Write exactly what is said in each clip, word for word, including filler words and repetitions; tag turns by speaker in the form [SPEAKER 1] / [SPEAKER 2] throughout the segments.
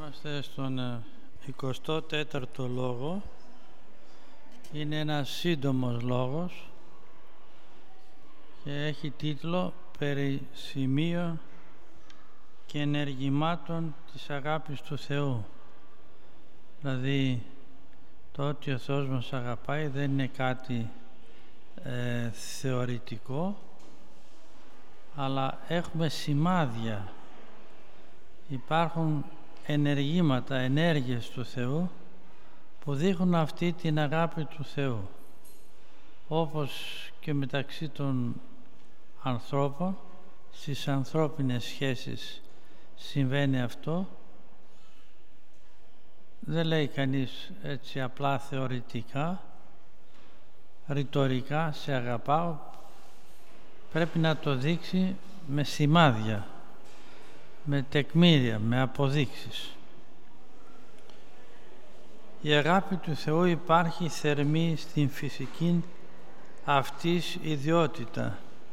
[SPEAKER 1] Είμαστε στον εικοστό τέταρτο λόγο. Είναι ένας σύντομος λόγος και έχει τίτλο «Περί σημείων και ενεργημάτων της αγάπης του Θεού». Δηλαδή, το ότι ο Θεός μας αγαπάει δεν είναι κάτι ε, θεωρητικό, αλλά έχουμε σημάδια. Υπάρχουν ενεργήματα, ενέργειες του Θεού που δείχνουν αυτή την αγάπη του Θεού. Όπως και μεταξύ των ανθρώπων, στις ανθρώπινες σχέσεις συμβαίνει αυτό. Δεν λέει κανείς έτσι απλά θεωρητικά, ρητορικά, σε αγαπάω. Πρέπει να το δείξει με σημάδια, με τεκμήρια, με αποδείξεις. Η αγάπη του Θεού υπάρχει θερμή στην φυσική αυτής ιδιότητα.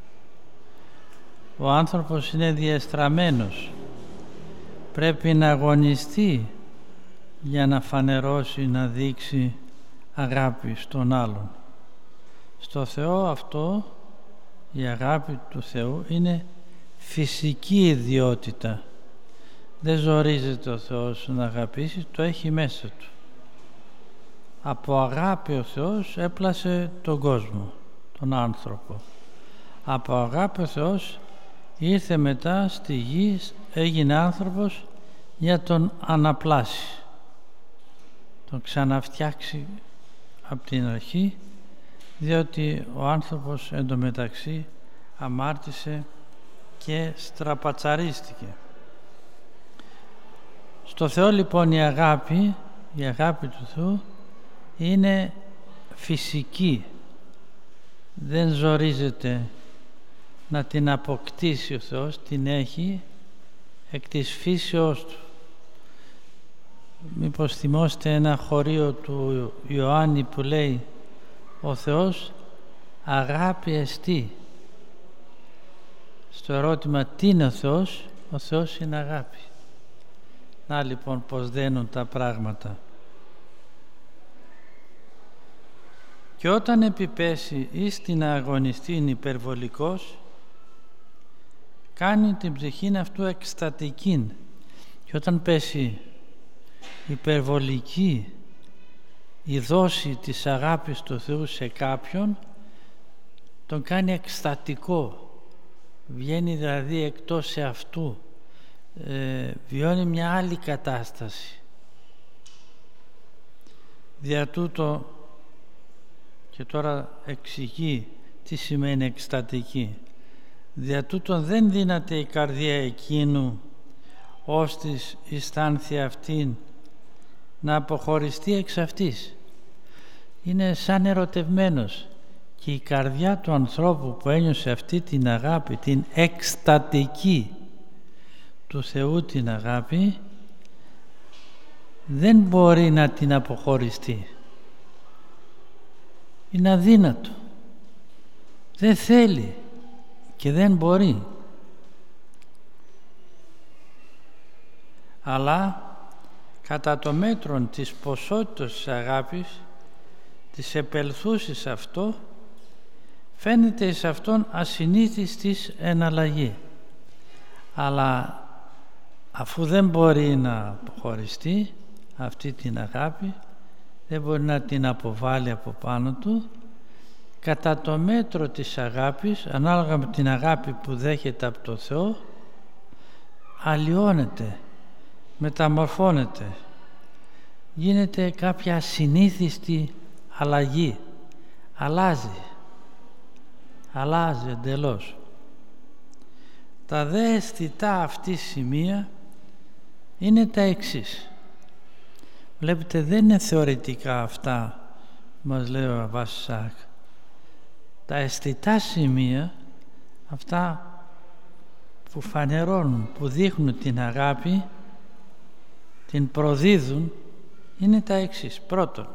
[SPEAKER 1] Ο άνθρωπος είναι διεστραμμένος. Πρέπει να αγωνιστεί για να φανερώσει, να δείξει αγάπη στον άλλον. Στο Θεό αυτό, η αγάπη του Θεού είναι φυσική ιδιότητα. Δεν ζορίζεται ο Θεός να αγαπήσει, το έχει μέσα του. Από αγάπη ο Θεός έπλασε τον κόσμο, τον άνθρωπο. Από αγάπη ο Θεός ήρθε μετά στη γη, έγινε άνθρωπος για τον αναπλάσει, τον ξαναφτιάξει από την αρχή, διότι ο άνθρωπος εντωμεταξύ αμάρτησε και στραπατσαρίστηκε. Στο Θεό λοιπόν η αγάπη, η αγάπη του Θεού είναι φυσική. Δεν ζορίζεται να την αποκτήσει ο Θεός, την έχει εκ της φύσεώς του. Μήπως θυμόστε ένα χωρίο του Ιωάννη που λέει «Ο Θεός αγάπη εστί». Στο ερώτημα τι είναι ο Θεός, ο Θεός είναι αγάπη. Να λοιπόν πως δένουν τα πράγματα. Και όταν επιπέσει εις την αγωνιστήν υπερβολικός, κάνει την ψυχήν αυτού εκστατικήν. Και όταν πέσει υπερβολική η δόση της αγάπης του Θεού σε κάποιον, τον κάνει εκστατικό. Βγαίνει δηλαδή εκτός σε αυτού, ε, βιώνει μια άλλη κατάσταση. Δια τούτο, και τώρα εξηγεί τι σημαίνει εκστατική, δια τούτο δεν δύναται η καρδία εκείνου ως της αισθάνθη αυτήν να αποχωριστεί εξ αυτής. Είναι σαν ερωτευμένος. Και η καρδιά του ανθρώπου που ένιωσε αυτή την αγάπη, την εκστατική του Θεού την αγάπη, δεν μπορεί να την αποχωριστεί. Είναι αδύνατο. Δεν θέλει και δεν μπορεί. Αλλά κατά το μέτρον της ποσότητας της αγάπης, της επελθούσης αυτό, φαίνεται σε αυτόν ασυνήθιστης εναλλαγή. Αλλά αφού δεν μπορεί να αποχωριστεί αυτή την αγάπη, δεν μπορεί να την αποβάλει από πάνω του, κατά το μέτρο της αγάπης, ανάλογα με την αγάπη που δέχεται από το Θεό, αλλοιώνεται, μεταμορφώνεται, γίνεται κάποια ασυνήθιστη αλλαγή, αλλάζει. αλλάζει εντελώς. Τα δε αισθητά αυτή σημεία είναι τα εξής. Βλέπετε, δεν είναι θεωρητικά αυτά που μας λέει ο Αββάς Ισαάκ. Τα αισθητά σημεία, αυτά που φανερώνουν, που δείχνουν την αγάπη, την προδίδουν, είναι τα εξής. Πρώτον,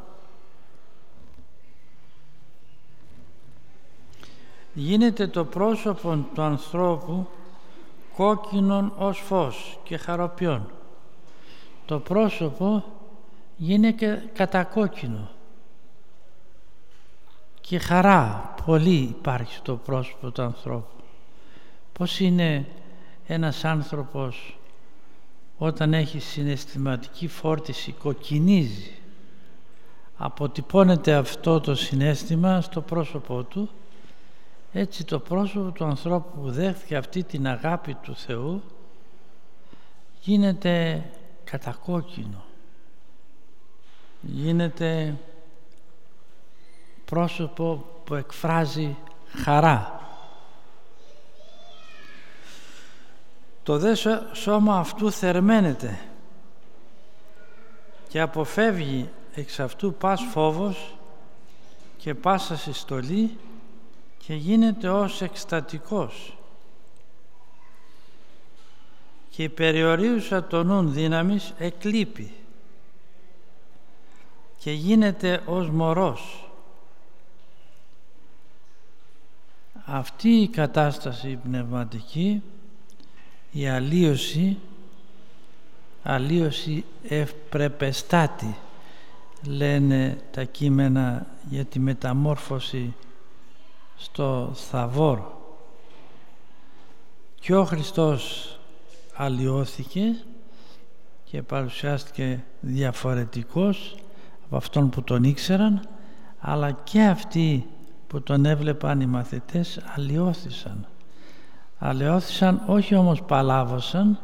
[SPEAKER 1] γίνεται το πρόσωπο του ανθρώπου κόκκινον ως φως και χαροπιών. Το το πρόσωπο γίνεται κατακόκκινο και χαρά πολύ υπάρχει στο πρόσωπο του ανθρώπου. Πώς είναι ένας άνθρωπος όταν έχει συναισθηματική φόρτιση, κοκκινίζει, αποτυπώνεται αυτό το συναίσθημα στο πρόσωπό του. Έτσι το πρόσωπο του ανθρώπου που δέχθηκε αυτή την αγάπη του Θεού γίνεται κατακόκκινο, γίνεται πρόσωπο που εκφράζει χαρά. Το δε σώμα αυτού θερμαίνεται και αποφεύγει εξ αυτού πας φόβος και πάσα συστολή και γίνεται ως εκστατικός και η περιορίουσα το νουν δύναμης εκλείπει και γίνεται ως μωρός. Αυτή η κατάσταση πνευματική, η αλλίωση, αλλίωση ευπρεπεστάτη, λένε τα κείμενα για τη μεταμόρφωση στο Θαβόρ. Και ο Χριστός αλλοιώθηκε και παρουσιάστηκε διαφορετικός από αυτόν που τον ήξεραν, αλλά και αυτοί που τον έβλεπαν οι μαθητές αλλοιώθησαν. Αλλοιώθησαν, όχι όμως παλάβωσαν,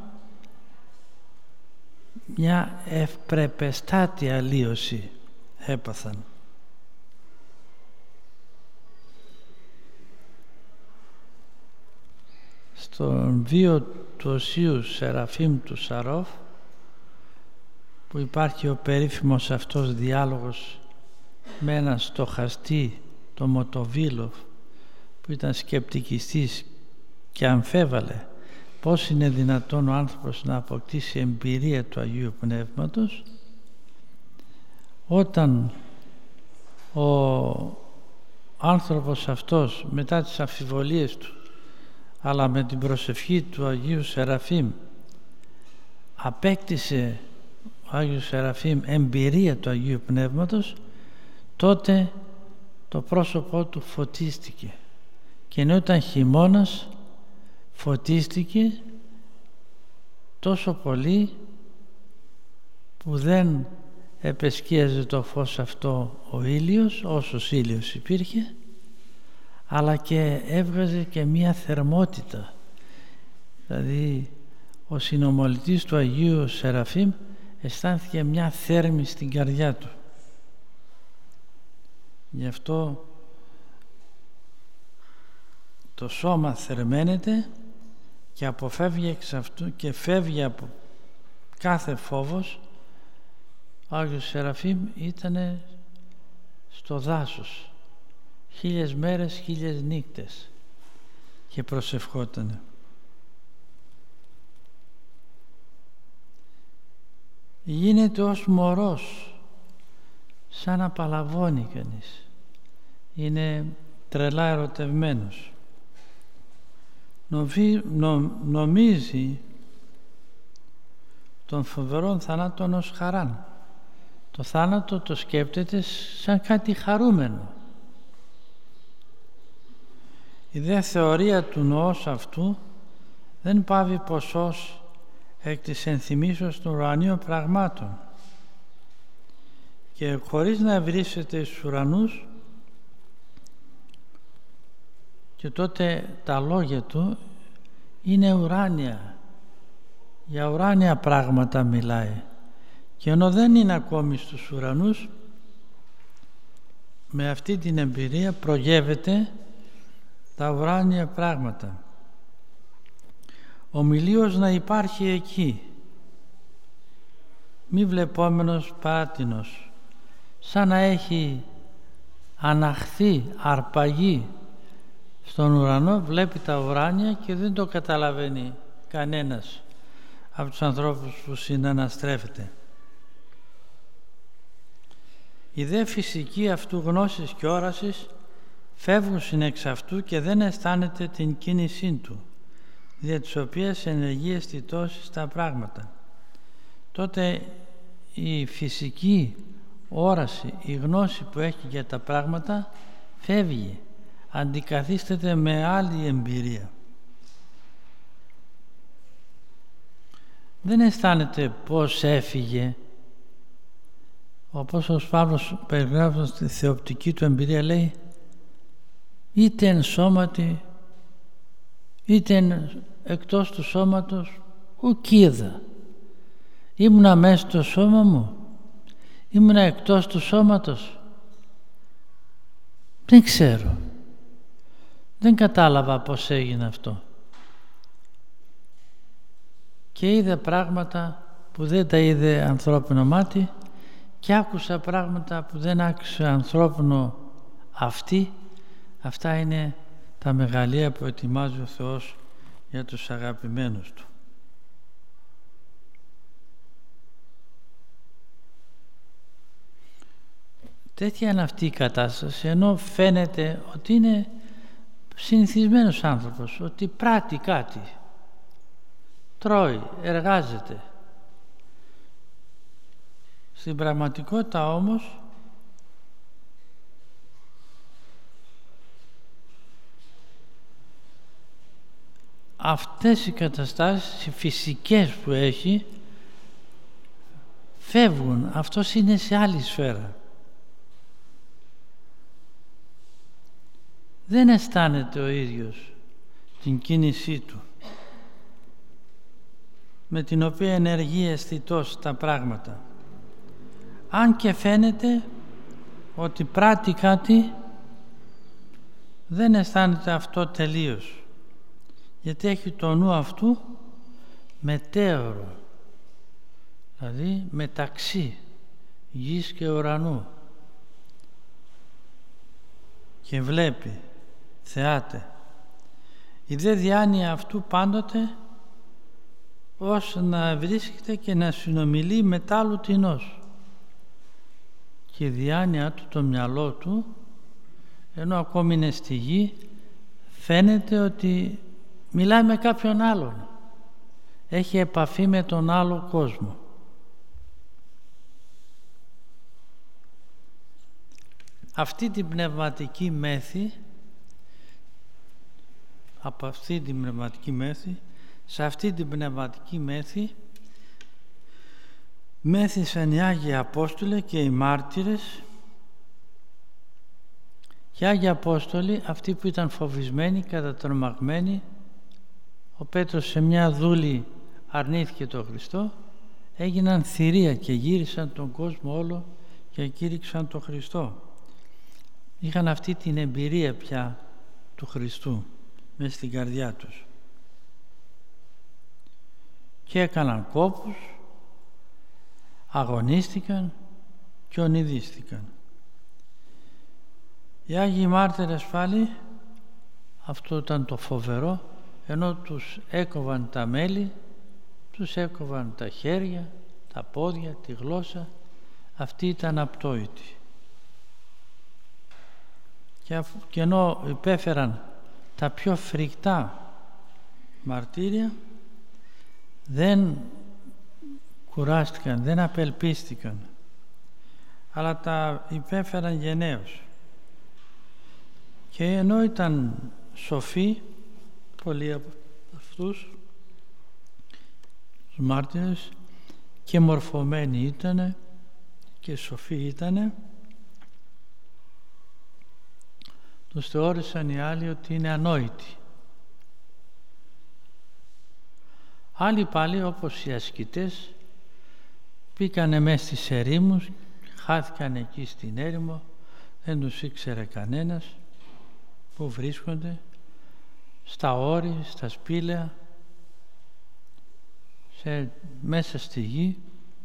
[SPEAKER 1] μια ευπρεπεστάτη αλλίωση έπαθαν. Στον βίο του Οσίου Σεραφείμ του Σαρόφ, που υπάρχει ο περίφημος αυτός διάλογος με έναν στοχαστή, το Μοτοβίλοφ, που ήταν σκεπτικιστής και αμφέβαλε πώς είναι δυνατόν ο άνθρωπος να αποκτήσει εμπειρία του Αγίου Πνεύματος, όταν ο άνθρωπος αυτός μετά τις αμφιβολίες του αλλά με την προσευχή του Αγίου Σεραφείμ απέκτησε ο Άγιος Σεραφείμ εμπειρία του Αγίου Πνεύματος, τότε το πρόσωπό του φωτίστηκε και ενώ ήταν χειμώνας φωτίστηκε τόσο πολύ που δεν επεσκίαζε το φως αυτό ο ήλιος, όσος ήλιος υπήρχε, αλλά και έβγαζε και μία θερμότητα. Δηλαδή ο συνομολητής του Αγίου Σεραφείμ αισθάνθηκε μια θέρμη στην καρδιά του. Γι' αυτό το σώμα θερμαίνεται και αποφεύγει εξ αυτού και φεύγει από κάθε φόβος. Ο Άγιος Σεραφείμ ήταν στο δάσος χίλιες μέρες, χίλιες νύχτες και προσευχότανε. Γίνεται ως μωρός, σαν να παλαβώνει κανείς. Είναι τρελά ερωτευμένος. Νομί, νο, νομίζει τον φοβερόν θάνατον ως χαράν. Το θάνατο το σκέπτεται σαν κάτι χαρούμενο. Η δε θεωρία του νοός αυτού δεν πάβει ποσός εκ της ενθυμίσεως των ουρανίων πραγμάτων και χωρίς να βρίσκεται στους ουρανούς, και τότε τα λόγια του είναι ουράνια, για ουράνια πράγματα μιλάει, και ενώ δεν είναι ακόμη στους ουρανούς, με αυτή την εμπειρία προγεύεται τα ουράνια πράγματα. Ομιλίως να υπάρχει εκεί, μη βλεπόμενος παράτινος, σαν να έχει αναχθεί, αρπαγεί στον ουρανό, βλέπει τα ουράνια και δεν το καταλαβαίνει κανένας από τους ανθρώπους που συναναστρέφεται. Η δε φυσική αυτού γνώσης και όρασης φεύγουν εξ αυτού και δεν αισθάνεται την κίνησή του, δια της οποίας ενεργεί αισθητώσεις στα πράγματα. Τότε η φυσική όραση, η γνώση που έχει για τα πράγματα φεύγει, αντικαθίσταται με άλλη εμπειρία. Δεν αισθάνεται πώς έφυγε. Ο Απόστολος Παύλος, περιγράφοντας τη θεοπτική του εμπειρία, λέει είτε εν σώματι είτε εν εκτός του σώματος ουκ είδα. Ήμουνα μέσα στο σώμα μου, ήμουνα εκτός του σώματος, δεν ξέρω, δεν κατάλαβα πώς έγινε αυτό. Και είδα πράγματα που δεν τα είδε ανθρώπινο μάτι και άκουσα πράγματα που δεν άκουσε ανθρώπινο αυτή. Αυτά είναι τα μεγαλεία που ετοιμάζει ο Θεός για τους αγαπημένους Του. Τέτοια είναι αυτή η κατάσταση, ενώ φαίνεται ότι είναι συνηθισμένος άνθρωπος, ότι πράττει κάτι, τρώει, εργάζεται. Στην πραγματικότητα όμως αυτές οι καταστάσεις, οι φυσικές που έχει, φεύγουν. Αυτός είναι σε άλλη σφαίρα. Δεν αισθάνεται ο ίδιος την κίνησή του, με την οποία ενεργεί αισθητός τα πράγματα. Αν και φαίνεται ότι πράττει κάτι, δεν αισθάνεται αυτό τελείως, γιατί έχει το νου αυτού μετέωρο, δηλαδή μεταξύ γης και ουρανού, και βλέπει, θεάται. Η δε διάνοια αυτού πάντοτε ως να βρίσκεται και να συνομιλεί με τ' άλλου τινός. Και η διάνοια του, το μυαλό του, ενώ ακόμη είναι στη γη, φαίνεται ότι μιλάει με κάποιον άλλον. Έχει επαφή με τον άλλο κόσμο. Αυτή την πνευματική μέθη, από αυτή την πνευματική μέθη, σε αυτή την πνευματική μέθη μέθησαν οι Άγιοι Απόστολοι και οι μάρτυρες. Και οι Άγιοι Απόστολοι, αυτοί που ήταν φοβισμένοι, κατατρομαγμένοι, ο Πέτρος σε μια δούλη αρνήθηκε τον Χριστό, έγιναν θηρία και γύρισαν τον κόσμο όλο και κήρυξαν τον Χριστό. Είχαν αυτή την εμπειρία πια του Χριστού μες στην καρδιά τους. Και έκαναν κόπους, αγωνίστηκαν και ονειδίστηκαν. Οι Άγιοι Μάρτυρες πάλι, αυτό ήταν το φοβερό, ενώ τους έκοβαν τα μέλη, τους έκοβαν τα χέρια, τα πόδια, τη γλώσσα, αυτοί ήταν απτόητοι. Και ενώ υπέφεραν τα πιο φρικτά μαρτύρια, δεν κουράστηκαν, δεν απελπίστηκαν, αλλά τα υπέφεραν γενναίως. Και ενώ ήταν σοφοί, πολλοί από αυτούς τους μάρτυρες, και μορφωμένοι ήτανε και σοφοί ήτανε, τους θεώρησαν οι άλλοι ότι είναι ανόητοι. Άλλοι πάλι, όπως οι ασκητές, μπήκανε μέσα στις ερήμους, χάθηκαν εκεί στην έρημο, δεν τους ήξερε κανένας που βρίσκονται, στα όρη, στα σπήλαια, σε, μέσα στη γη,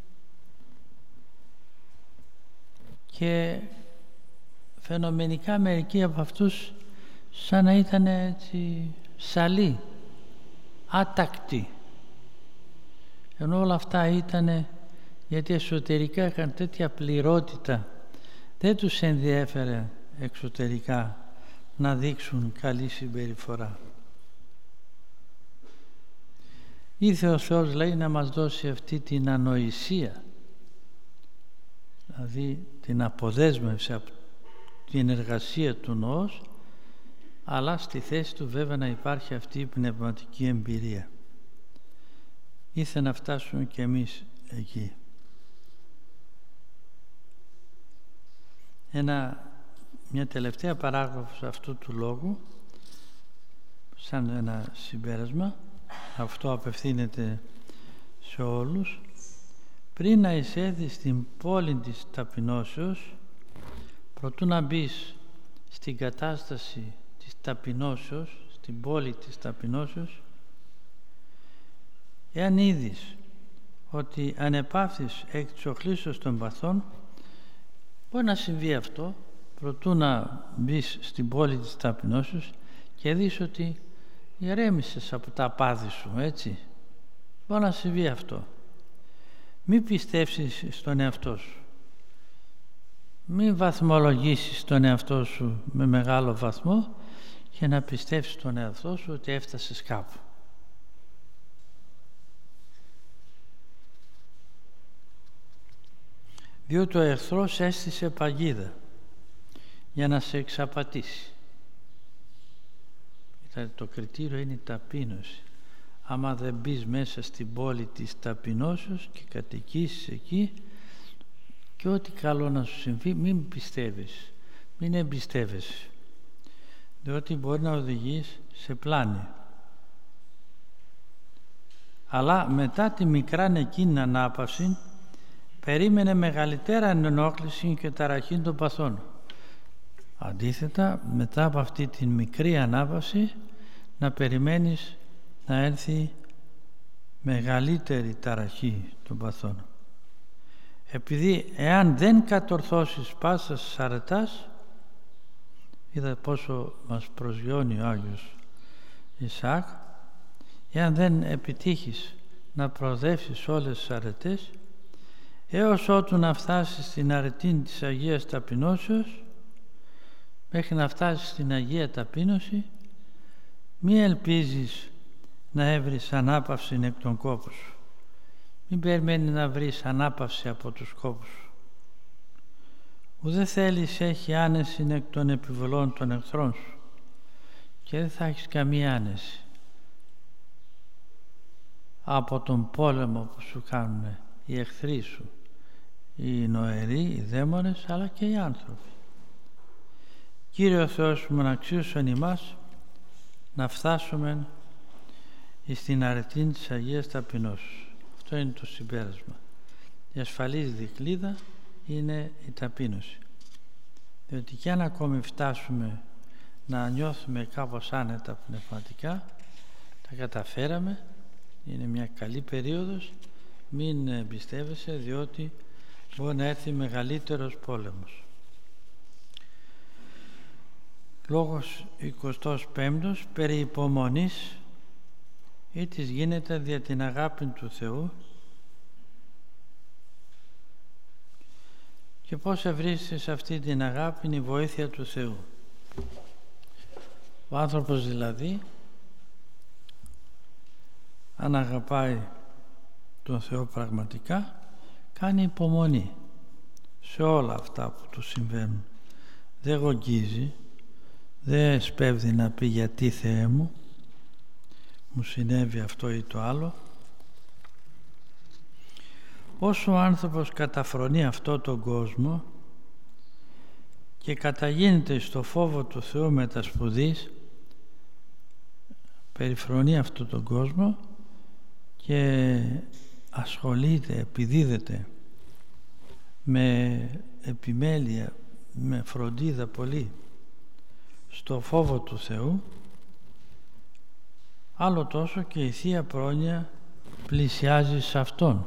[SPEAKER 1] και φαινομενικά μερικοί από αυτούς σαν να ήταν έτσι σαλοί, άτακτοι, ενώ όλα αυτά ήταν γιατί εσωτερικά είχαν τέτοια πληρότητα, δεν τους ενδιέφερε εξωτερικά να δείξουν καλή συμπεριφορά. Ήρθε ο Θεός, λέει, να μας δώσει αυτή την ανοησία δηλαδή την αποδέσμευση από την εργασία του νοός, αλλά στη θέση του βέβαια να υπάρχει αυτή η πνευματική εμπειρία. Ήθελα να φτάσουμε και εμείς εκεί. Ένα, μια τελευταία παράγραφος αυτού του λόγου, σαν ένα συμπέρασμα, αυτό απευθύνεται σε όλους. Πριν να εισέλθεις στην πόλη της ταπεινώσεως, προτού να μπεις στην κατάσταση της ταπεινώσεως, στην πόλη της ταπεινώσεως, εάν είδεις ότι ανεπαύθεις εκ της οχλήσεως των παθών, μπορεί να συμβεί αυτό, προτού να μπεις στην πόλη της ταπεινώσεως και δεις ότι ηρέμησες από τα πάθη σου, έτσι. Μπορεί να συμβεί αυτό. Μην πιστεύσεις στον εαυτό σου. Μην βαθμολογήσεις τον εαυτό σου με μεγάλο βαθμό και να πιστεύσεις τον εαυτό σου ότι έφτασες κάπου. Διότι ο εχθρός έστησε παγίδα για να σε εξαπατήσει. Το κριτήριο είναι η ταπείνωση. Άμα δεν μπεις μέσα στην πόλη της ταπεινώσεως και κατοικήσεις εκεί, και ό,τι καλό να σου συμβεί, μην πιστεύεις, μην εμπιστεύεσαι, διότι μπορεί να οδηγείς σε πλάνη. Αλλά μετά τη μικρά εκείνη ανάπαυση, περίμενε μεγαλύτερα ενόχληση και ταραχή των παθών. Αντίθετα, μετά από αυτή τη μικρή ανάπαυση, να περιμένεις να έρθει μεγαλύτερη ταραχή των παθών. Επειδή εάν δεν κατορθώσεις πάσας αρετάς, είδα πόσο μας προσγειώνει ο Άγιος Ισαάκ, εάν δεν επιτύχεις να προοδεύσεις όλες τις αρετές, έως ότου να φτάσεις στην αρετή της Αγίας Ταπεινώσεως, μέχρι να φτάσεις στην Αγία Ταπείνωση, μη ελπίζεις να έβρεις ανάπαυση εκ των κόπων σου. Μην περιμένει να βρεις ανάπαυση από τους κόπους σου. Ουδέ θέλεις έχει άνεση εκ των επιβολών των εχθρών σου και δεν θα έχεις καμία άνεση από τον πόλεμο που σου κάνουν οι εχθροί σου, οι νοεροί, οι δαίμονες, αλλά και οι άνθρωποι. Κύριε ο Θεός μου, να αξίωσον ημάς να φτάσουμε στην αρετή της Αγίας Ταπεινώσεως. Αυτό είναι το συμπέρασμα. Η ασφαλής δικλείδα είναι η ταπείνωση. Διότι και αν ακόμη φτάσουμε να νιώθουμε κάπως άνετα πνευματικά, τα καταφέραμε, είναι μια καλή περίοδος, μην εμπιστεύεσαι, διότι μπορεί να έρθει μεγαλύτερος πόλεμος. Λόγος εικοστός πέμπτος, περί υπομονής ή της γίνεται δια την αγάπη του Θεού και πώς ευρίσκεται σε αυτή την αγάπη είναι η βοήθεια του Θεού. Ο άνθρωπος δηλαδή, αν αγαπάει τον Θεό πραγματικά, κάνει υπομονή σε όλα αυτά που του συμβαίνουν. Δεν γογγίζει, δεν σπέβδει να πει γιατί Θεέ μου μου συνέβη αυτό ή το άλλο. Όσο ο άνθρωπος καταφρονεί αυτό τον κόσμο και καταγίνεται στο φόβο του Θεού μετασπουδής, περιφρονεί αυτό τον κόσμο και ασχολείται, επιδίδεται με επιμέλεια, με φροντίδα πολύ στο φόβο του Θεού, άλλο τόσο και η Θεία Πρόνοια πλησιάζει σε Αυτόν.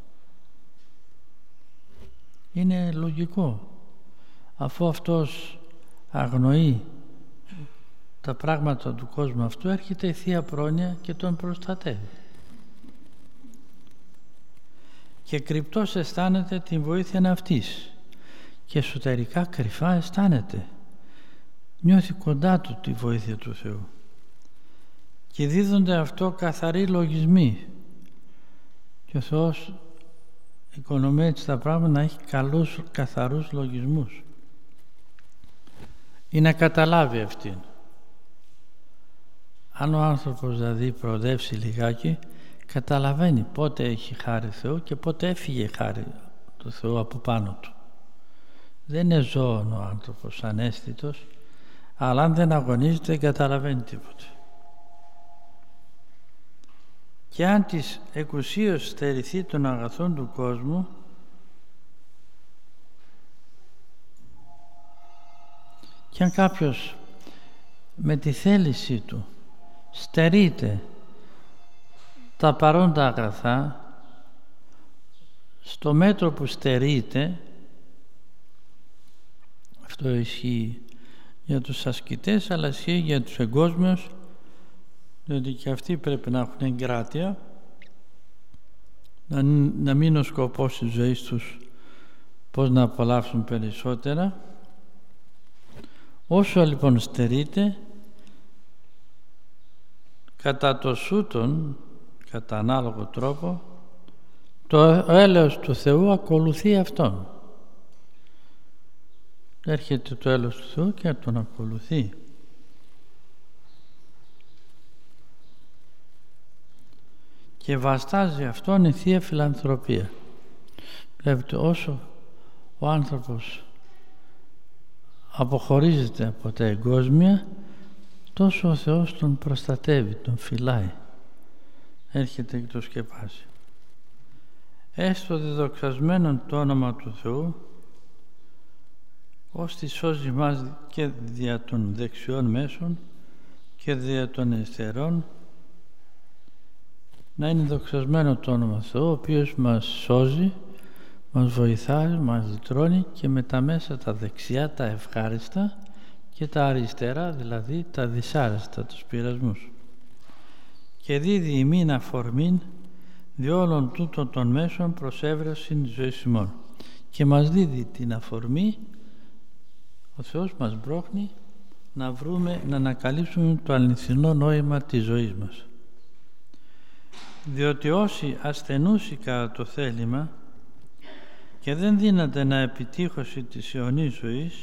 [SPEAKER 1] Είναι λογικό. Αφού Αυτός αγνοεί τα πράγματα του κόσμου αυτού, έρχεται η Θεία Πρόνοια και τον προστατεύει. Και κρυπτός αισθάνεται την βοήθεια αυτής και εσωτερικά κρυφά αισθάνεται. Νιώθει κοντά του τη βοήθεια του Θεού. Και δίδονται αυτό καθαροί λογισμοί. Και ο Θεός οικονομεί έτσι τα πράγματα, να έχει καλούς, καθαρούς λογισμούς ή να καταλάβει αυτήν. Αν ο άνθρωπος δηλαδή προοδεύσει λιγάκι, καταλαβαίνει πότε έχει χάρη Θεού και πότε έφυγε η χάρη του Θεού από πάνω του. Δεν είναι ζώων ο άνθρωπος, αναίσθητος, αλλά αν δεν αγωνίζεται δεν καταλαβαίνει τίποτε. Και αν της εκουσίως στερηθεί των αγαθών του κόσμου, και αν κάποιος με τη θέλησή του στερείται τα παρόντα αγαθά, στο μέτρο που στερείται, αυτό ισχύει για τους ασκητές, αλλά ισχύει για τους εγκόσμιους, διότι και αυτοί πρέπει να έχουν εγκράτεια, να, να μην είναι ο σκοπός της ζωής τους πώς να απολαύσουν περισσότερα. Όσο λοιπόν στερείται, κατά το σούτον, κατά ανάλογο τρόπο, το έλεος του Θεού ακολουθεί αυτόν. Έρχεται το έλεος του Θεού και τον ακολουθεί. Και βαστάζει αυτόν η Θεία Φιλανθρωπία. Βλέπετε, όσο ο άνθρωπος αποχωρίζεται από τα εγκόσμια, τόσο ο Θεός τον προστατεύει, τον φυλάει. Έρχεται και το σκεπάζει. Έστω διδοξασμένον το όνομα του Θεού, ώστε σώζει μας και δια των δεξιών μέσων και δια των αριστερών, να είναι δοξασμένο το όνομα του Θεού, ο οποίος μας σώζει, μας βοηθάει, μας λυτρώνει και με τα μέσα τα δεξιά, τα ευχάριστα, και τα αριστερά, δηλαδή τα δυσάρεστα, τους πειρασμούς. Και δίδει ημίν αφορμήν δι' όλων τούτων των μέσων προς έβρεσιν ζωής ημών. Και μας δίδει την αφορμή, ο Θεός μας μπρόχνει να βρούμε, να ανακαλύψουμε το αληθινό νόημα της ζωής μας. Διότι όσοι ασθενούσι κατά το θέλημα και δεν δύναται να επιτύχωση της αιωνής ζωής,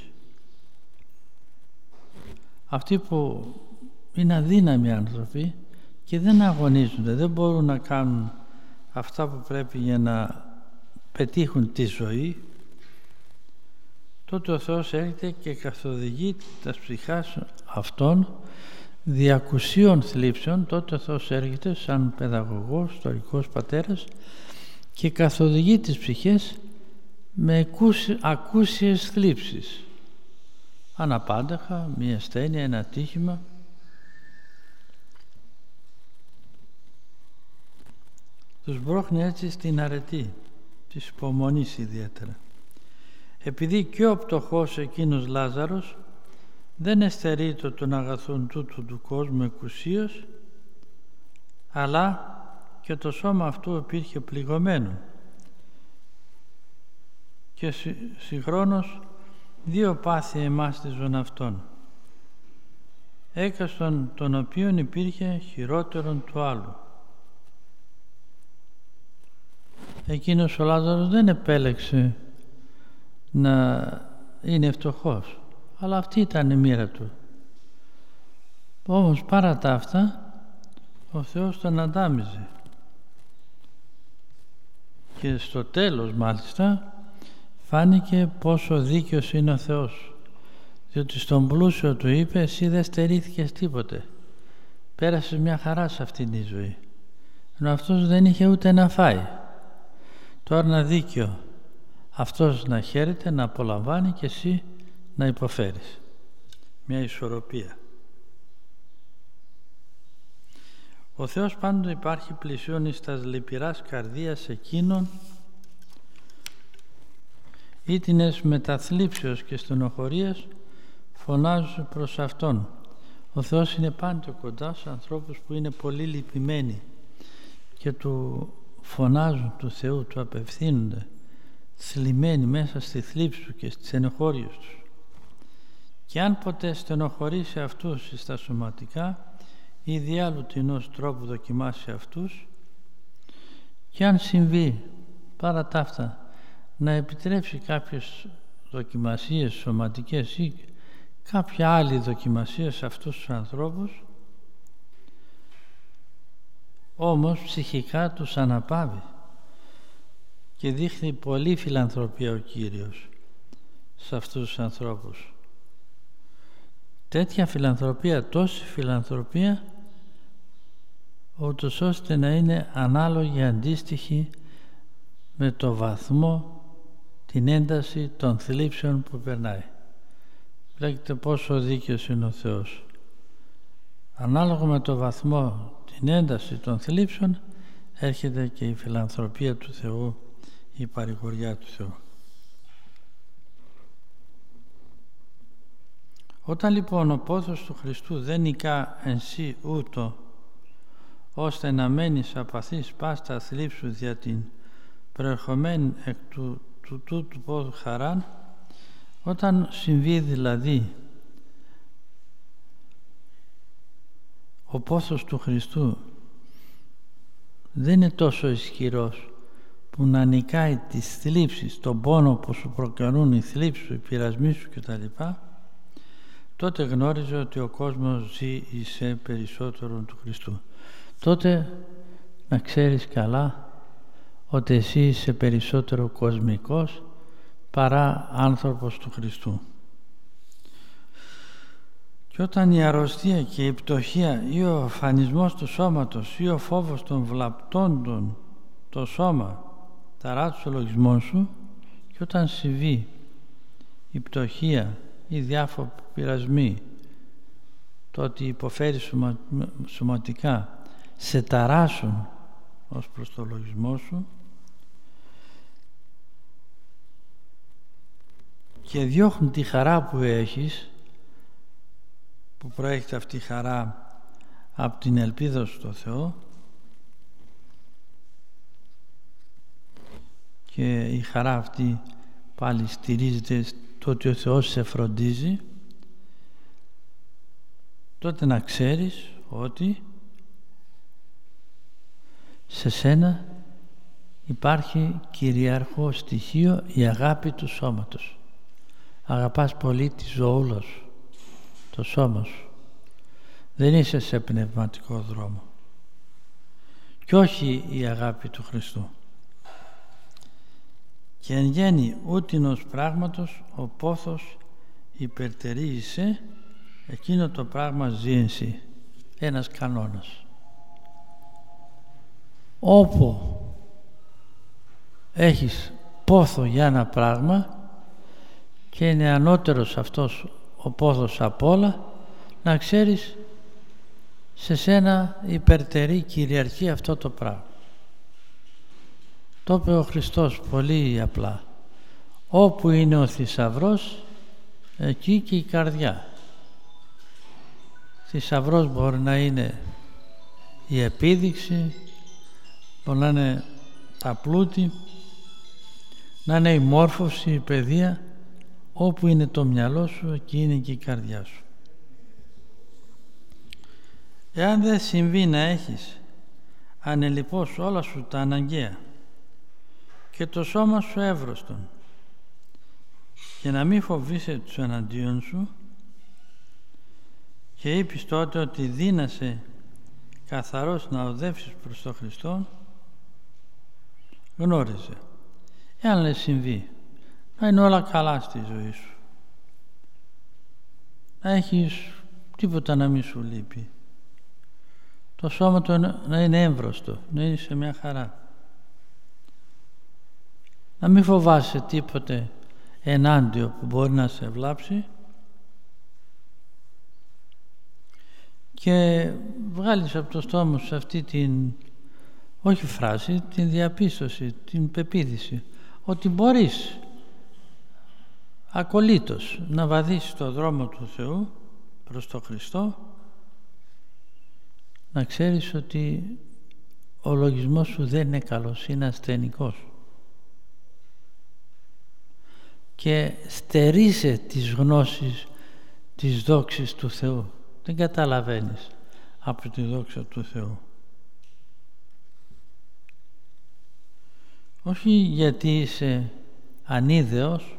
[SPEAKER 1] αυτοί που είναι αδύναμοι άνθρωποι και δεν αγωνίζονται, δεν μπορούν να κάνουν αυτά που πρέπει για να πετύχουν τη ζωή, τότε ο Θεός έρχεται και καθοδηγεί τα ψυχάς αυτών διακουσίων θλίψεων. Τότε ο Θεός έρχεται σαν παιδαγωγός, ιστορικός πατέρας και καθοδηγεί τις ψυχές με ακούσιες θλίψεις. Αναπάντεχα, μία ασθένεια, ένα ατύχημα. Τους μπρόχνει έτσι στην αρετή της υπομονής ιδιαίτερα. Επειδή και ο πτωχός εκείνος Λάζαρος δεν εστερείτο των αγαθών τούτου του κόσμου εκουσίως, αλλά και το σώμα αυτού υπήρχε πληγωμένο και συγχρόνως δύο πάθη εμάς τη ζων αυτών, έκαστον των οποίων υπήρχε χειρότερον του άλλου. Εκείνος ο Λάζαρος δεν επέλεξε να είναι φτωχός, αλλά αυτή ήταν η μοίρα του. Όμως παρά τα αυτά ο Θεός τον αντάμιζε και στο τέλος μάλιστα φάνηκε πόσο δίκαιος είναι ο Θεός, διότι στον πλούσιο του είπε, εσύ δεν στερήθηκες τίποτε, πέρασες μια χαρά σε αυτήν τη ζωή, ενώ αυτός δεν είχε ούτε να φάει. Τώρα είναι δίκαιο αυτός να χαίρεται, να απολαμβάνει και εσύ να υποφέρεις. Μια ισορροπία. Ο Θεός πάντοτε υπάρχει πλησίον εις τας λυπηράς καρδίας εκείνων ήτινες μεταθλίψεως και στενοχωρίας φωνάζουν προς Αυτόν. Ο Θεός είναι πάντοτε κοντά στους ανθρώπους που είναι πολύ λυπημένοι και του φωνάζουν του Θεού, του απευθύνονται θλιμμένοι μέσα στη θλίψη του και στις στενοχώριες τους. Και αν ποτέ στενοχωρήσει αυτούς στα σωματικά ή διάλου τεινός τρόπου δοκιμάσει αυτούς, και αν συμβεί παρά τα αυτά να επιτρέψει κάποιες δοκιμασίες σωματικές ή κάποια άλλη δοκιμασία σε αυτούς τους ανθρώπους, όμως ψυχικά τους αναπαύει και δείχνει πολύ φιλανθρωπία ο Κύριος σε αυτούς τους ανθρώπους. Τέτοια φιλανθρωπία, τόση φιλανθρωπία, ούτως ώστε να είναι ανάλογη, αντίστοιχη με το βαθμό, την ένταση των θλίψεων που περνάει. Βλέπετε πόσο δίκαιος είναι ο Θεός. Ανάλογα με το βαθμό, την ένταση των θλίψεων, έρχεται και η φιλανθρωπία του Θεού, η παρηγοριά του Θεού. Όταν λοιπόν ο πόθος του Χριστού δεν νικά εν σύ ούτω, ώστε να μένεις απαθής πάστα θλίψου δια την προερχομένη εκ του του τούτου του πόθου χαράν, όταν συμβεί δηλαδή ο πόθος του Χριστού δεν είναι τόσο ισχυρός που να νικάει τις θλίψεις, τον πόνο που σου προκαλούν οι θλίψεις σου, οι πειρασμοί σου κτλ., τότε γνώριζε ότι ο κόσμος ζει σε περισσότερο του Χριστού. Τότε να ξέρεις καλά ότι εσύ είσαι περισσότερο κοσμικός παρά άνθρωπος του Χριστού. Και όταν η αρρωστία και η πτωχία ή ο αφανισμός του σώματος ή ο φόβος των βλαπτώντων το σώμα ταρά τους λογισμών σου, και όταν συμβεί η πτωχία ή διάφοροι πειρασμοί, το ότι υποφέρει σωμα, σωματικά, σε ταράσουν ως προς το λογισμό σου και διώχνουν τη χαρά που έχεις, που προέρχεται αυτή η χαρά από την ελπίδα σου στο Θεό, και η χαρά αυτή πάλι στηρίζεται στο ότι ο Θεός σε φροντίζει, τότε να ξέρεις ότι σε σένα υπάρχει κυριαρχό στοιχείο η αγάπη του σώματος. Αγαπάς πολύ τη ζωούλα σου, το σώμα σου. Δεν είσαι σε πνευματικό δρόμο. Και όχι η αγάπη του Χριστού. Και εν γέννη ούτινος πράγματος ο πόθος υπερτερίζησε, εκείνο το πράγμα ζει εν σύ. Ένας κανόνας. Όπου έχεις πόθο για ένα πράγμα και είναι ανώτερος αυτός ο πόθος απ' όλα, να ξέρεις σε σένα υπερτερεί, κυριαρχεί αυτό το πράγμα. Το είπε ο Χριστός πολύ απλά. Όπου είναι ο θησαυρός, εκεί και η καρδιά. Θησαυρός μπορεί να είναι η επίδειξη, μπορεί να είναι τα πλούτη, να είναι η μόρφωση, η παιδεία. Όπου είναι το μυαλό σου, εκεί είναι και η καρδιά σου. Εάν δεν συμβεί να έχεις ανελιπώς όλα σου τα αναγκαία και το σώμα σου εύρωστον και να μην φοβείσαι τους εναντίον σου, και είπεις τότε ότι δύνασαι καθαρός να οδεύσεις προς τον Χριστό, γνώριζε, εάν δεν συμβεί, να είναι όλα καλά στη ζωή σου, να έχεις τίποτα να μην σου λείπει, το σώμα του να είναι έμβρωστο, να είναι σε μια χαρά, να μην φοβάσαι τίποτε ενάντιο που μπορεί να σε βλάψει, και βγάλεις από το στόμα σου αυτή την, όχι φράση, την διαπίστωση, την πεποίθηση ότι μπορείς ακολήτως να βαδίσεις το δρόμο του Θεού προς τον Χριστό, να ξέρεις ότι ο λογισμός σου δεν είναι καλός, είναι ασθενικός, και στερείσαι τις γνώσεις της δόξης του Θεού. Δεν καταλαβαίνεις από τη δόξα του Θεού. όχι γιατί είσαι ανίδεος,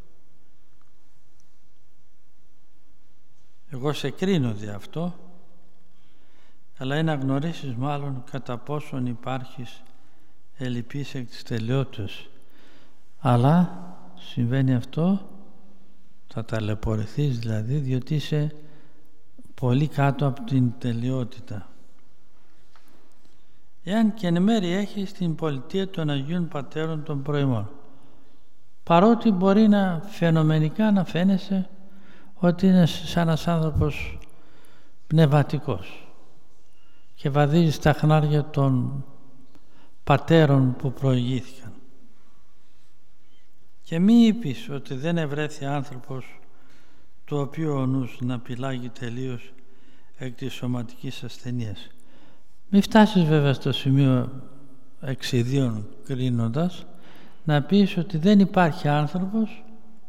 [SPEAKER 1] εγώ σε κρίνω δι' αυτό, αλλά είναι να γνωρίσεις μάλλον κατά πόσον υπάρχεις ελλειπής εκ της τελειότητας. Αλλά συμβαίνει αυτό, θα ταλαιπωρηθείς δηλαδή, διότι είσαι πολύ κάτω από την τελειότητα. Εάν και εν μέρει έχεις την πολιτεία των Αγίων Πατέρων των προημών, παρότι μπορεί να φαινομενικά να φαίνεσαι ότι είναι σαν ένας άνθρωπος πνευματικός και βαδίζεις τα χνάρια των πατέρων που προηγήθηκαν. Και μη είπεις ότι δεν ευρέθη άνθρωπος το οποίο ο νους να πειλάγει τελείως εκ της σωματικής ασθενείας. Μη φτάσεις βέβαια στο σημείο εξιδίων κρίνοντας να πεις ότι δεν υπάρχει άνθρωπος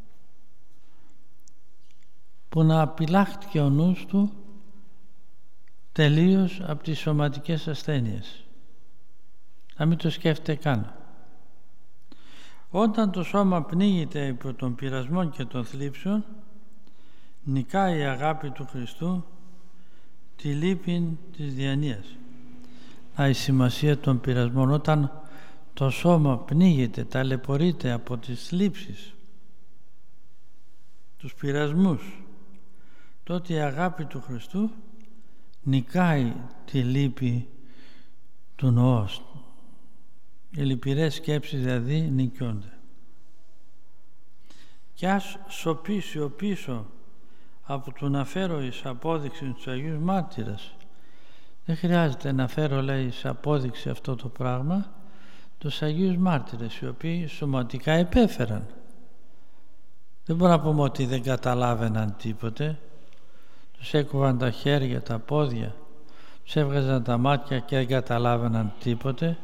[SPEAKER 1] που να απειλάχτηκε ο νους του τελείως από τις σωματικές ασθένειες. Να μην το σκέφτεται καν. Όταν το σώμα πνίγεται υπό των πειρασμών και των θλίψεων, νικάει η αγάπη του Χριστού τη λύπη της διανοίας. Α, η σημασία των πειρασμών, όταν το σώμα πνίγεται, ταλαιπωρείται από τις θλίψεις, τους πειρασμούς, τότε η αγάπη του Χριστού νικάει τη λύπη του νοός. Οι λυπηρές σκέψεις δηλαδή νικιώνται. Κι ας σωπήσει ο πίσω από το να φέρω εις απόδειξη τους Αγίους Μάρτυρες. Δεν χρειάζεται να φέρω, λέει, εις απόδειξη αυτό το πράγμα τους Αγίους Μάρτυρες, οι οποίοι σωματικά υπέφεραν. Δεν μπορούμε να πούμε ότι δεν καταλάβαιναν τίποτε. Τους έκοβαν τα χέρια, τα πόδια, τους έβγαζαν τα μάτια και δεν καταλάβαιναν τίποτε.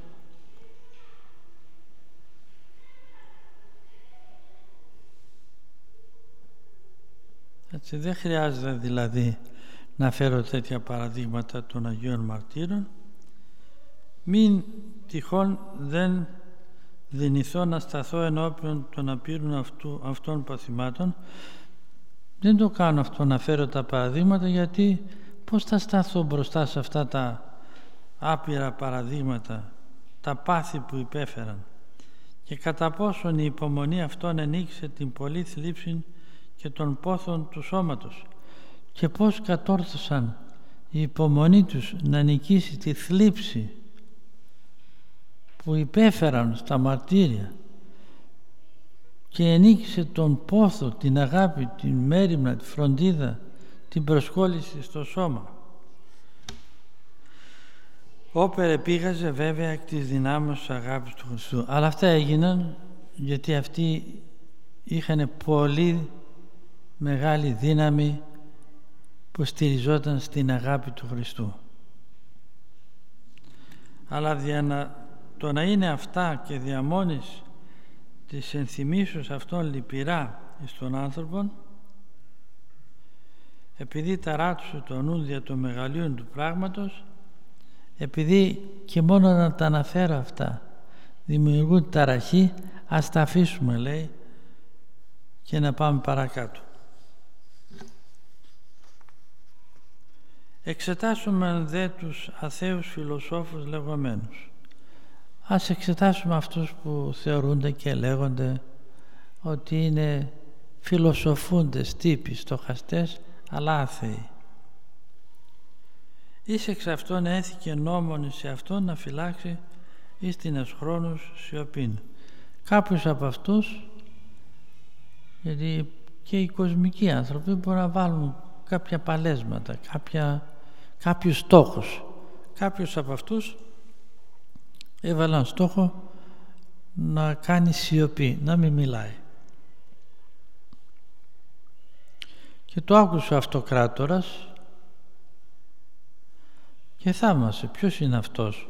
[SPEAKER 1] Έτσι, δεν χρειάζεται δηλαδή να φέρω τέτοια παραδείγματα των Αγίων Μαρτύρων. Μην τυχόν δεν δυνηθώ να σταθώ ενώπιον των απείρων αυτού, αυτών παθημάτων. Δεν το κάνω αυτό να φέρω τα παραδείγματα, γιατί πώς θα σταθώ μπροστά σε αυτά τα άπειρα παραδείγματα, τα πάθη που υπέφεραν, και κατά πόσον η υπομονή αυτών ενίκησε την πολλή θλίψη και των πόθων του σώματος, και πώς κατόρθωσαν η υπομονή τους να νικήσει τη θλίψη που υπέφεραν στα μαρτύρια και ενίκησε τον πόθο, την αγάπη, την μέριμνα, τη φροντίδα, την προσκόλληση στο σώμα. Όπερ πήγαζε βέβαια εκ της δυνάμεως της αγάπης του Χριστού. Αλλά αυτά έγιναν γιατί αυτοί είχαν πολύ μεγάλη δύναμη που στηριζόταν στην αγάπη του Χριστού. Αλλά δια να, το να είναι αυτά και δια μόνης της ενθυμίσεως αυτών λυπηρά εις τον άνθρωπον, επειδή ταράτωσε το νου δια των μεγαλείων του πράγματος, επειδή και μόνο να τα αναφέρω αυτά δημιουργούν ταραχή, ας τα αφήσουμε, λέει, και να πάμε παρακάτω. Εξετάσουμε δε τους αθέους φιλοσόφους λεγόμενους. Ας εξετάσουμε αυτούς που θεωρούνται και λέγονται ότι είναι φιλοσοφούντες τύποι, στοχαστές, αλλά άθεοι. Εις εξ αυτών έθηκε νόμον σε αυτόν να φυλάξει εις την χρόνους σιωπήν. Κάποιους από αυτούς, γιατί και οι κοσμικοί άνθρωποι μπορούν να βάλουν κάποια παλέσματα, κάποια, κάποιους στόχους. Κάποιους από αυτούς έβαλαν στόχο να κάνει σιωπή, να μην μιλάει. Και το άκουσε ο αυτοκράτορας και θαύμασε ποιος είναι αυτός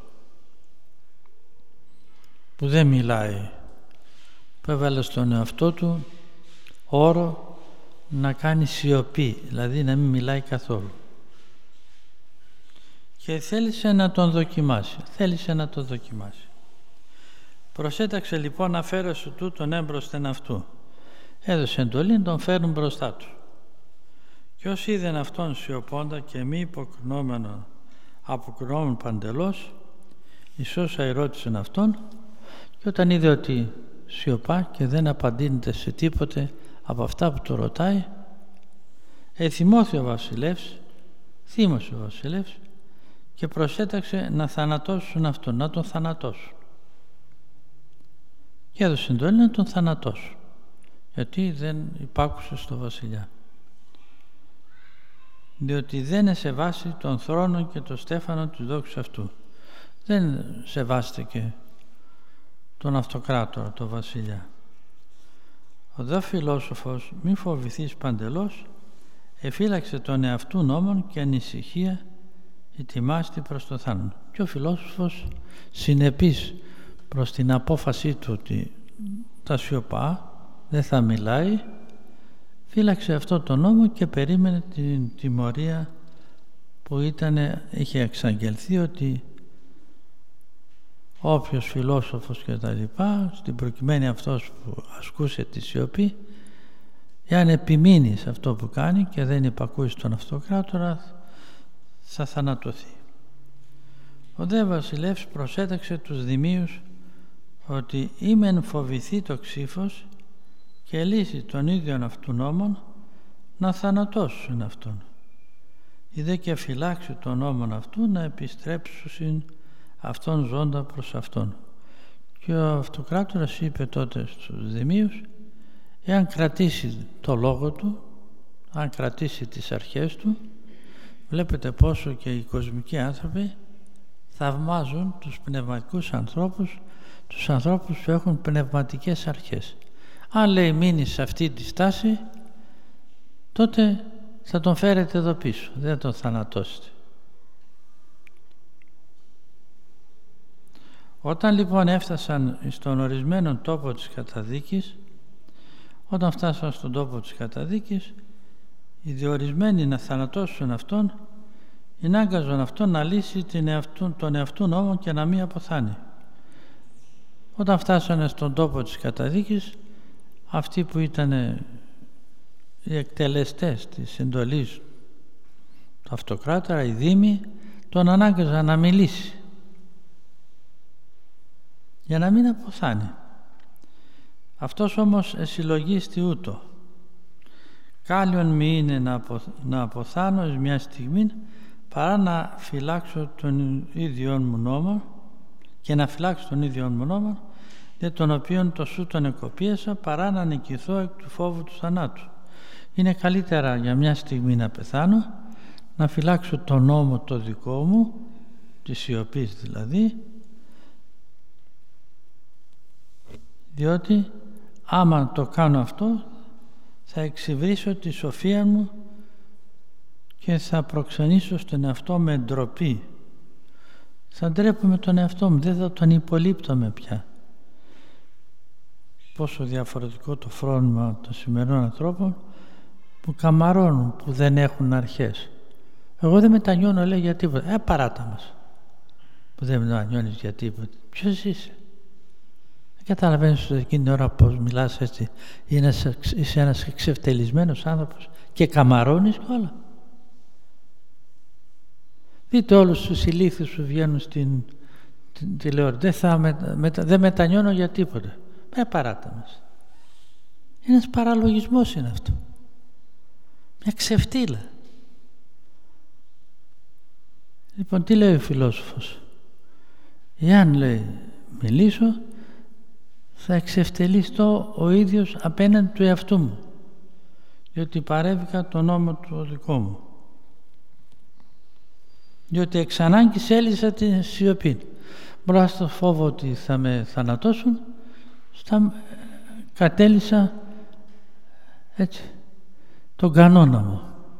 [SPEAKER 1] που δεν μιλάει, που έβαλε στον εαυτό του όρο να κάνει σιωπή, δηλαδή να μην μιλάει καθόλου. Και θέλησε να τον δοκιμάσει, θέλησε να τον δοκιμάσει. Προσέταξε λοιπόν να φέρω σου τούτον έμπροσθεν αυτού. Έδωσε εντολή να τον φέρουν μπροστά του. Κι όσοι είδεν αυτόν σιωπώντα και μη υποκρινόμενο, αποκρινόμενο παντελώς, Ιησούς ερώτησεν αυτόν, και όταν είδε ότι σιωπά και δεν απαντήνεται σε τίποτε από αυτά που του ρωτάει, εθυμώθη ο βασιλεύς, θύμωσε ο βασιλεύς και προσέταξε να θανατώσουν αυτόν, να τον θανατώσουν. Και έδωσε εντολή να τον θανατώσουν, γιατί δεν υπάκουσε στο βασιλιά. Διότι δεν εσεβάσει τον θρόνο και το στέφανο του δόξου αυτού. Δεν σεβάστηκε τον αυτοκράτορα, τον βασιλιά. Ο δε φιλόσοφος, μη φοβηθείς παντελώς, εφύλαξε τον εαυτού νόμων και ανησυχία ετοιμάστη προς το θάνατο. Και ο φιλόσοφος, συνεπής προς την απόφασή του ότι θα σιωπά, δεν θα μιλάει, φύλαξε αυτό το νόμο και περίμενε την τιμωρία που ήταν, είχε εξαγγελθεί ότι όποιος φιλόσοφος και τα λοιπά, στην προκειμένη αυτός που ασκούσε τη σιωπή, εάν επιμείνει σε αυτό που κάνει και δεν υπακούει στον αυτοκράτορα, θα θανατωθεί. Ο δε βασιλεύς προσέταξε τους δημίους ότι ήμεν φοβηθεί το ξύφος και λύσει τον ίδιον αυτού νόμον να θανατώσουν αυτόν. Είδε και φυλάξει τον νόμον αυτού να επιστρέψουν αυτόν ζώντα προς αυτόν. Και ο αυτοκράτορας είπε τότε στους δημίους, εάν κρατήσει το λόγο του, αν κρατήσει τις αρχές του, βλέπετε πόσο και οι κοσμικοί άνθρωποι θαυμάζουν τους πνευματικούς ανθρώπους, τους ανθρώπους που έχουν πνευματικές αρχές. Αν λέει μείνει σε αυτή τη στάση, τότε θα τον φέρετε εδώ πίσω, δεν τον θανατώσετε. Όταν λοιπόν έφτασαν στον ορισμένο τόπο της καταδίκης, όταν φτάσαν στον τόπο της καταδίκης, οι διορισμένοι να θανατώσουν αυτόν, ενάγκαζαν αυτόν να λύσει την εαυτού, τον εαυτού νόμο και να μην αποθάνει. Όταν φτάσανε στον τόπο της καταδίκης, αυτοί που ήταν οι εκτελεστές της εντολής του αυτοκράτορα, οι δήμοι, τον ανάγκαζαν να μιλήσει για να μην αποθάνει. Αυτός όμως εσυλλογίστη ούτω. Κάλλιον μη είναι να, απο, να αποθάνω εις μια στιγμή παρά να φυλάξω τον ίδιον μου νόμο και να φυλάξω τον ίδιον μου νόμο για τον οποίον το σου τον εκοπίασα παρά να νικηθώ εκ του φόβου του θανάτου. Είναι καλύτερα για μια στιγμή να πεθάνω, να φυλάξω τον νόμο το δικό μου, της σιωπής δηλαδή, διότι άμα το κάνω αυτό θα εξυβρίσω τη σοφία μου και θα προξενήσω στον εαυτό με ντροπή. Θα ντρέπομαι τον εαυτό μου, δεν θα τον υπολείπτομαι πια. Πόσο διαφορετικό το φρόνημα των σημερινών ανθρώπων που καμαρώνουν, που δεν έχουν αρχές. Εγώ δεν μετανιώνω, λέει, για τίποτα. Ε, παράτα μας. Που δεν μετανιώνεις για τίποτα. Ποιος είσαι? Δεν καταλαβαίνεις εκείνη την ώρα πως μιλάς έτσι. Είσαι ένας εξευτελισμένος άνθρωπος και καμαρώνεις όλα. Δείτε όλους τους ηλίθιους που βγαίνουν στην τηλεόραση. Δεν, θα μετα, μετα, δεν μετανιώνω για τίποτα. Ε, παράτα μας. Ένας παραλογισμός είναι αυτό. Μια ξεφτύλα. Λοιπόν, τι λέει ο φιλόσοφος? Εάν, λέει, μιλήσω, θα εξευτελιστώ ο ίδιος απέναντι του εαυτού μου, διότι παρέβηκα τον νόμο του δικό μου, διότι εξ ανάγκης έλυσα την σιωπή. Μπρος στο φόβο ότι θα με θανατώσουν, στα, κατέλησα έτσι τον κανόνα μου.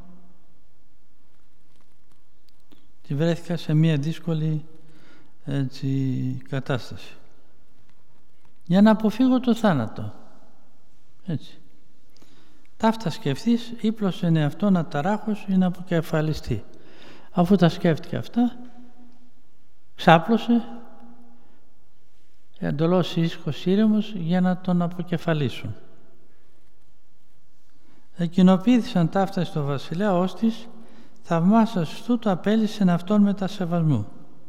[SPEAKER 1] Και βρέθηκα σε μια δύσκολη έτσι, κατάσταση για να αποφύγω το θάνατο. Έτσι. Ταύτα σκεφτείς, ύπλωσε εαυτόν αταράχος ή να αποκεφαλιστεί. Αφού τα σκέφτηκε αυτά, ξάπλωσε, εντελώς ήσυχος ήρεμος για να τον αποκεφαλίσουν. Εκοινοποίησαν ταύτα στο βασιλέα, ώστις θαυμάσας τούτο απέλυσεν αυτόν μετά σεβασμού.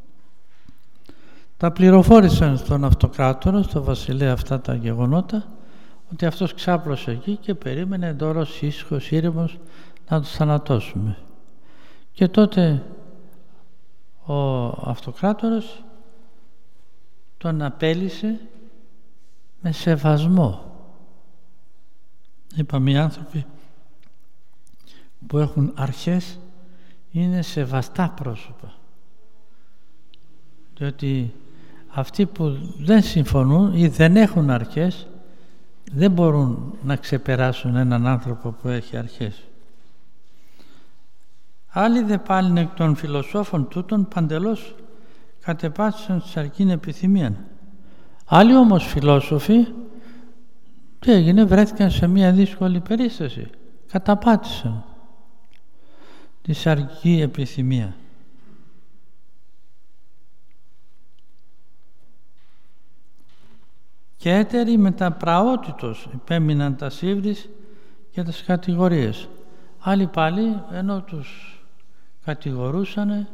[SPEAKER 1] Τα πληροφόρησαν στον αυτοκράτορα, στο βασιλέα, αυτά τα γεγονότα, ότι αυτός ξάπλωσε εκεί και περίμενε εντός ήσυχος ήρεμος να τους θανατώσουμε. Και τότε ο αυτοκράτορας τον απέλυσε με σεβασμό. Είπαμε, οι άνθρωποι που έχουν αρχές είναι σεβαστά πρόσωπα, διότι αυτοί που δεν συμφωνούν ή δεν έχουν αρχές δεν μπορούν να ξεπεράσουν έναν άνθρωπο που έχει αρχές. Άλλοι δε πάλιν εκ των φιλοσόφων τούτων παντελώς κατεπάτησαν της αρκήν επιθυμίαν. Άλλοι όμως φιλόσοφοι τι έγινε, βρέθηκαν σε μια δύσκολη περίσταση, καταπάτησαν της αρκή επιθυμία. Και έτεροι μετά πραότητος υπέμειναν τα σύβρις και τις κατηγορίες. Άλλοι πάλι, ενώ τους κατηγορούσανε,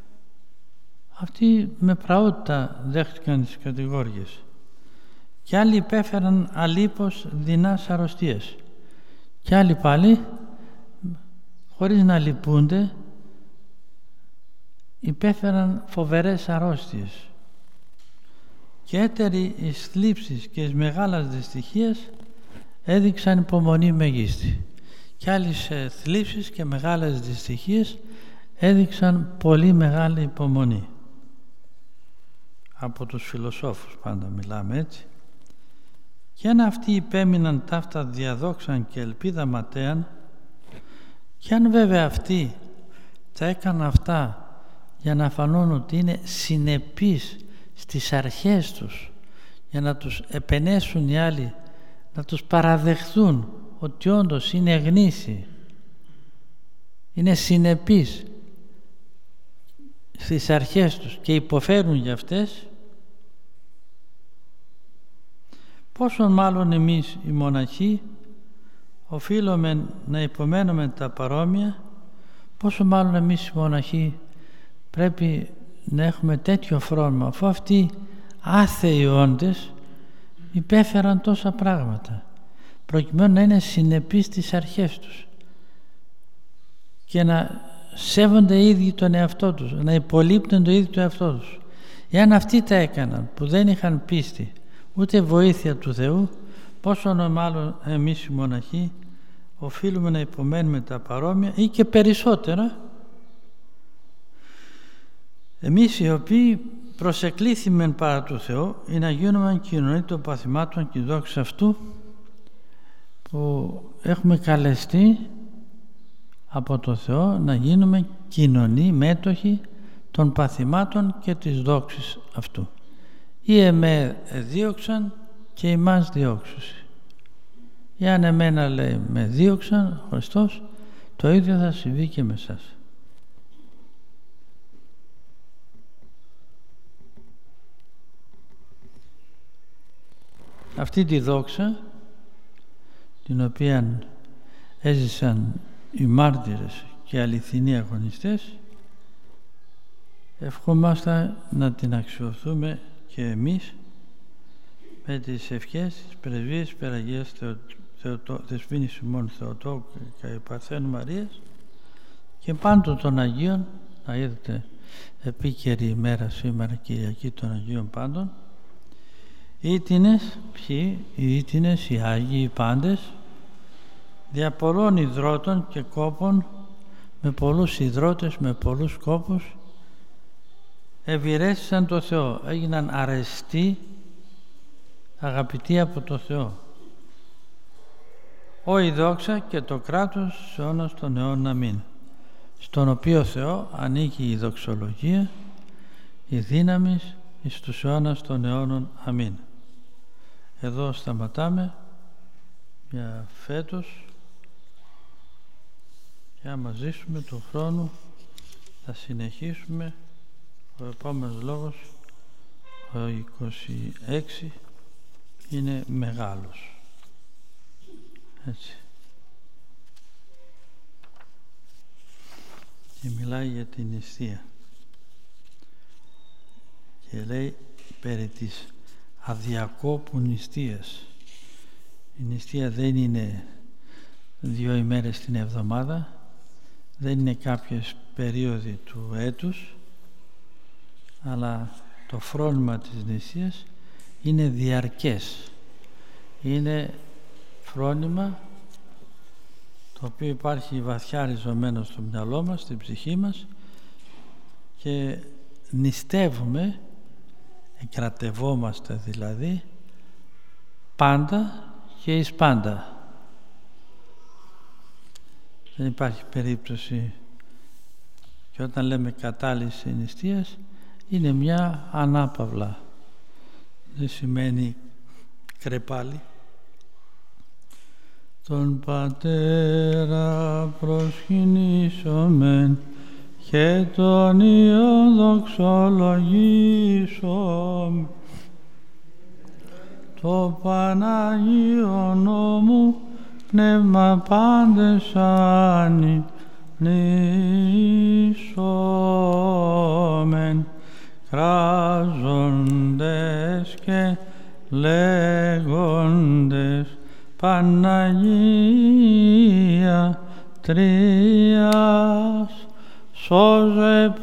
[SPEAKER 1] αυτοί με πραότητα δέχτηκαν τις κατηγόριες. Και άλλοι υπέφεραν αλίπως δεινάς αρρωστίες. Και άλλοι πάλι, χωρίς να λυπούνται, υπέφεραν φοβερές αρρώστιες. Και έτεροι εις θλίψεις και εις μεγάλας δυστυχίας έδειξαν υπομονή μεγίστη. Και άλλοι σε θλίψεις και μεγάλες δυστυχίες έδειξαν πολύ μεγάλη υπομονή. Από τους φιλοσόφους πάντα μιλάμε έτσι. Και αν αυτοί υπέμειναν ταύτα διαδόξαν και ελπίδα ματέαν, και αν βέβαια αυτοί τα έκαναν αυτά για να φανούν ότι είναι συνεπείς στις αρχές τους, για να τους επενέσουν οι άλλοι, να τους παραδεχθούν ότι όντως είναι γνήσιοι, είναι συνεπείς στις αρχές τους και υποφέρουν για αυτές, πόσο μάλλον εμείς οι μοναχοί οφείλουμε να υπομένουμε τα παρόμοια, πόσο μάλλον εμείς οι μοναχοί πρέπει να έχουμε τέτοιο φρόνημα, αφού αυτοί άθεοι όντες υπέφεραν τόσα πράγματα, προκειμένου να είναι συνεπείς στις αρχές τους και να σέβονται οι ίδιοι τον εαυτό τους, να υπολείπτουν το ίδιο τον εαυτό τους. Εάν αυτοί τα έκαναν που δεν είχαν πίστη ούτε βοήθεια του Θεού, πόσο μάλλον εμείς οι μοναχοί οφείλουμε να υπομένουμε τα παρόμοια ή και περισσότερα, εμείς οι οποίοι προσεκλήθημεν παρά του Θεού ή να γίνουμε κοινωνοί των παθημάτων και δόξα αυτού που έχουμε καλεστεί από το Θεό να γίνουμε κοινωνοί μέτοχοι των παθημάτων και της δόξης αυτού. Ή εμέ δίωξαν και εμάς διώξουσι. Εάν εμένα, λέει, με δίωξαν ο Χριστός, το ίδιο θα συμβεί και με εσάς. Αυτή τη δόξα την οποία έζησαν οι μάρτυρες και αληθινοί αγωνιστές, ευχόμαστε να την αξιοθούμε και εμείς με τις ευχές της πρεσβείας Περαγίας Δεσποίνης ημών Θεοτόκου και Παρθένου Μαρίας και πάντων των Αγίων. Να είδατε επίκαιρη ημέρα σήμερα, Κυριακή των Αγίων πάντων, ήτινες, ποιοι, οι ήτινες, οι Άγιοι, οι πάντες, δια πολλών ιδρώτων και κόπων, με πολλούς ιδρώτες, με πολλούς κόπους, ευηρέστησαν το Θεό, έγιναν αρεστοί, αγαπητοί από το Θεό. Ω η δόξα και το κράτος σε αιώνας των αιώνων. Αμήν. Στον οποίο Θεό ανήκει η δοξολογία, η δύναμη εις τους αιώνας των αιώνων. Αμήν. Εδώ σταματάμε για φέτος και άμα ζήσουμε του χρόνου θα συνεχίσουμε. Ο επόμενος λόγος το είκοσι έξι είναι μεγάλος. Έτσι. Και μιλάει για την νηστεία. Και λέει περί της αδιακόπου νηστείας. Η νηστεία δεν είναι δύο ημέρες την εβδομάδα, δεν είναι κάποιες περίοδοι του έτους, αλλά το φρόνημα της νηστείας είναι διαρκές. Είναι φρόνημα το οποίο υπάρχει βαθιά ριζωμένο στο μυαλό μας, στην ψυχή μας, και νηστεύουμε, εγκρατευόμαστε δηλαδή, πάντα και εις πάντα. Δεν υπάρχει περίπτωση, και όταν λέμε κατάλυση νηστείας είναι μια ανάπαυλα, δεν σημαίνει κρεπάλι. Τον Πατέρα προσκυνήσομεν και τον Υιό δοξολογήσομεν, το Παναγίο νόμου πνεύμα πάντες ανυπνήσομεν, κράζοντες και λέγοντες Παναγία Τρίας, σώζε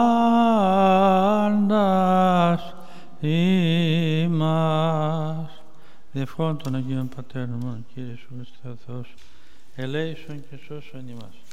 [SPEAKER 1] πάντας ημάς. Διευχών των Αγίων Πατέρων, Κύριε Σου Χριστέ ο Θεός, ελέησον και σώσον ημάς.